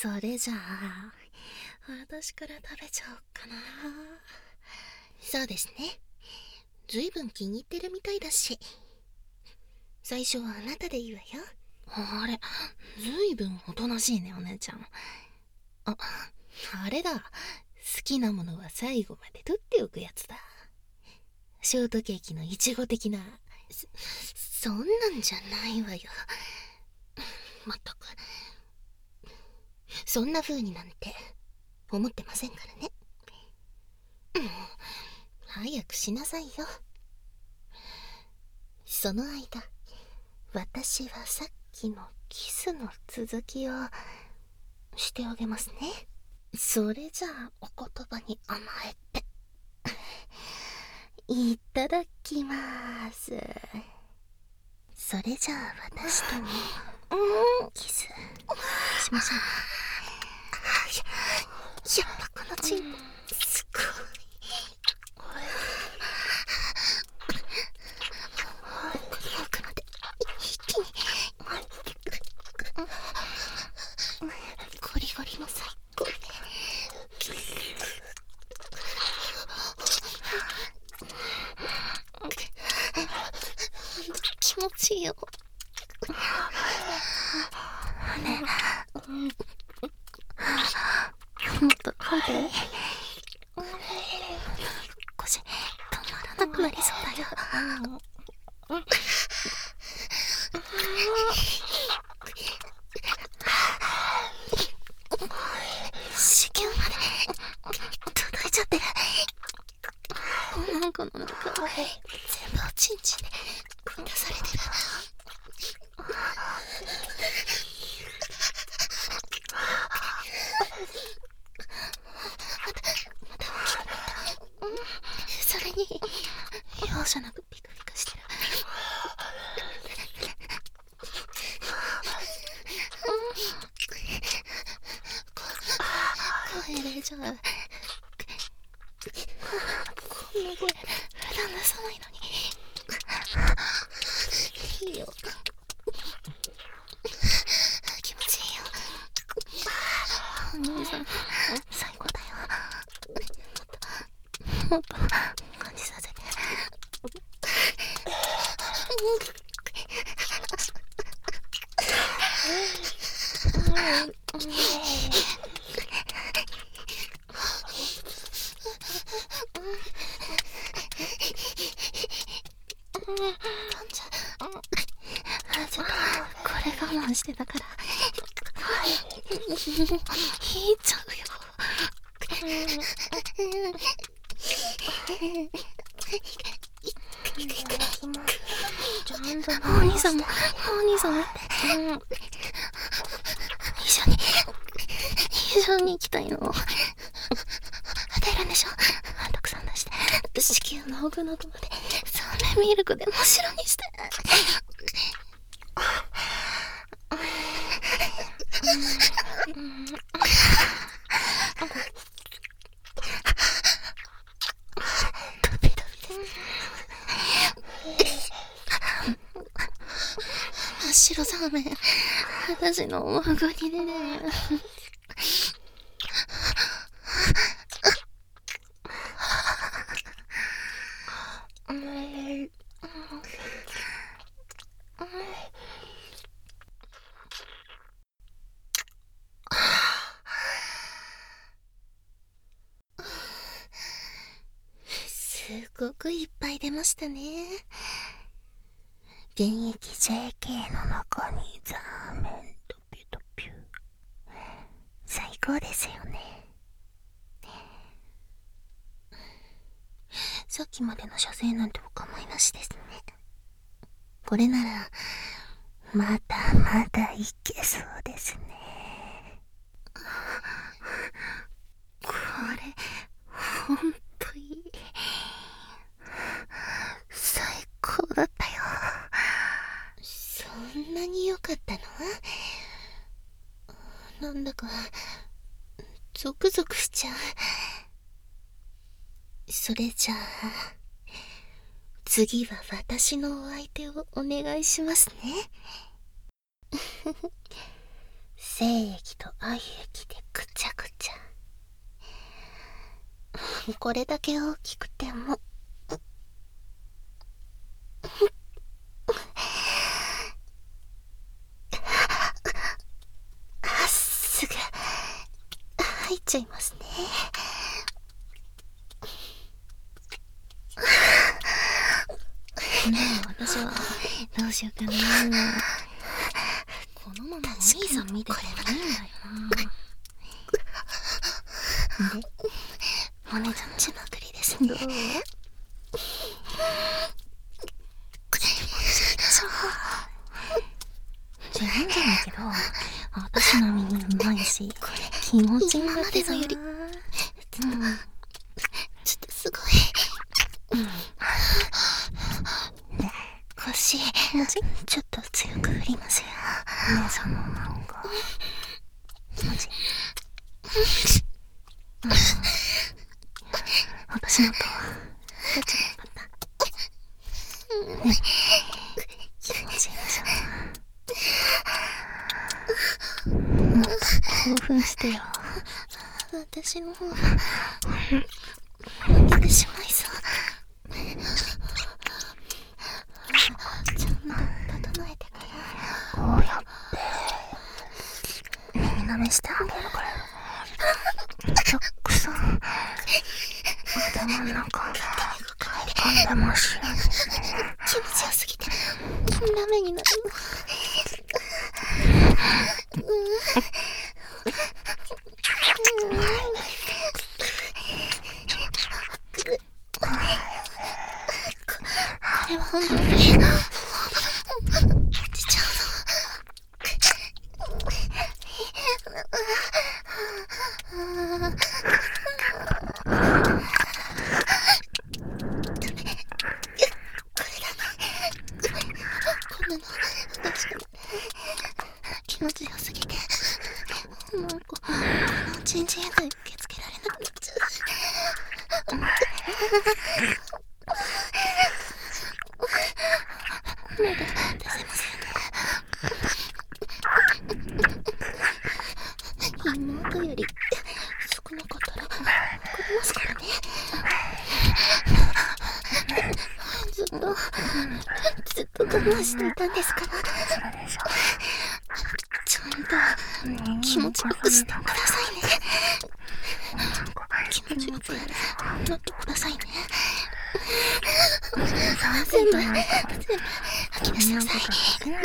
それじゃあ私から食べちゃおうかな。そうですね、ずいぶん気に入ってるみたいだし、最初はあなたでいいわよ。あれ、ずいぶんおとなしいねお姉ちゃん。あれだ、好きなものは最後まで取っておくやつだ。ショートケーキのいちご的な。そんなんじゃないわよ。まったく、そんな風になんて思ってませんからね。もう早くしなさいよ。その間、私はさっきのキスの続きをしてあげますね。それじゃあお言葉に甘えていただきます。それじゃあ私ともキスしましょう。やっぱこのチンポすごい。奥まで一気にゴリゴリも最高で、気持ちいいよ。ねえ、もっと嗅いで。腰止まらなくなりそうだよ。子宮まで届いちゃってる。この中全部おちんちんで満たされてる。それに容赦なくピクピクしてる。声入れちゃう。こんな声普段出さないのにいいよ。気持ちいいよ。お兄さん最高だよ。もっと感じさせて。ちょっとこれ我慢してたから引いちゃうよ。お兄さんも一緒に行きたいの。出るんでしょ、たくさん出して。子宮の奥の奥までサメミルクで真っ白にして。ドビドビで真っ白サメ私のお孫にね。すごくいっぱい出ましたね。現役 JK の中にザーメンドピュドピュ、最高ですよね。さっきまでの射精なんてお構いなしですね。これならまだまだいけそうですね。これほんといい。最高だったよ。そんなに良かったの？なんだかゾクゾクしちゃう。それじゃあ次は私のお相手をお願いしますね。 精液と愛液でぐちゃぐちゃ。これだけ大きくてもすぐ入っちゃいますね。私はどうしようかな。このままお兄さん見ててもいいんだよな。で、お姉ちゃん血まくりですね。どう？自分じゃないけど、私並みにうまいし、気持ちいいんだけどな。ちょっとすごい。腰、ちょっと強く振りますよ。姉さんのなんか気持ちいい。私のとどっちが良かった？ね、気持ちいいでしょ。もっと興奮してよ。私の方が負けてしまいそう。ちゃんと整えてから、こうやって耳なめしてあげるから。たくさん頭の中に入り込んでますよね。気持ちよすぎてダメになるの。これは本当に落ちちゃうの。気持ちよすぎてもうこのチンチンが受け付けられなくなっちゃう。まだ出せません。妹より少なかったら怒りますからね。ずっと我慢していたんですから。ちゃんと気持ちよくしてくださいね。気持ちよくなってくださいね。全部吐き出しなさいね。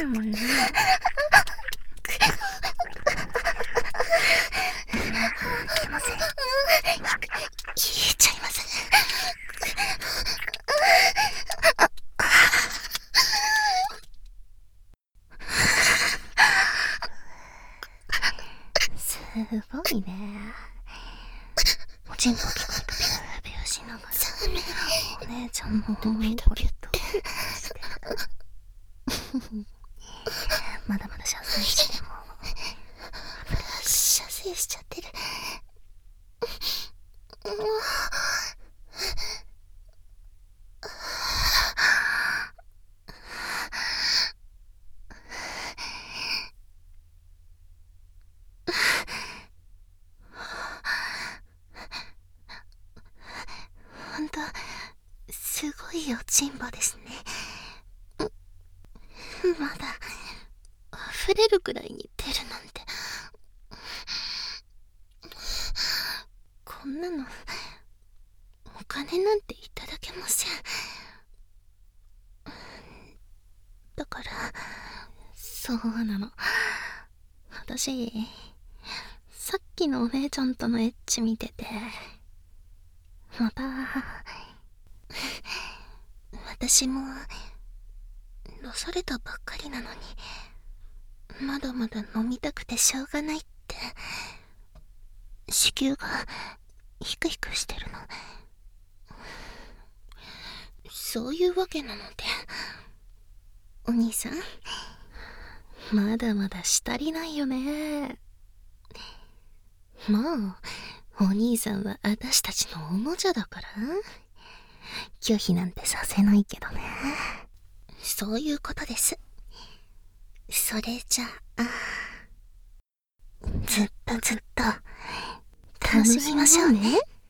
言えちゃいます。すごいね。おちんぽ聞こえたビューしながらお姉ちゃんのこれとまだまだ射精しても射精しちゃってる。ほんとすごいおちんぽですね。まだ溢れるくらいに出るなんて。こんなのお金なんていただけません。だからそうなの。私さっきのお姉ちゃんとのエッチ見ててまた私も出されたばっかりなのにまだまだ飲みたくてしょうがないって子宮がヒクヒクしてるの。そういうわけなのでお兄さんまだまだしたりないよね。もうお兄さんは私たちのおもちゃだから拒否なんてさせないけどね。そういうことです。それじゃあずっと楽しみましょうね。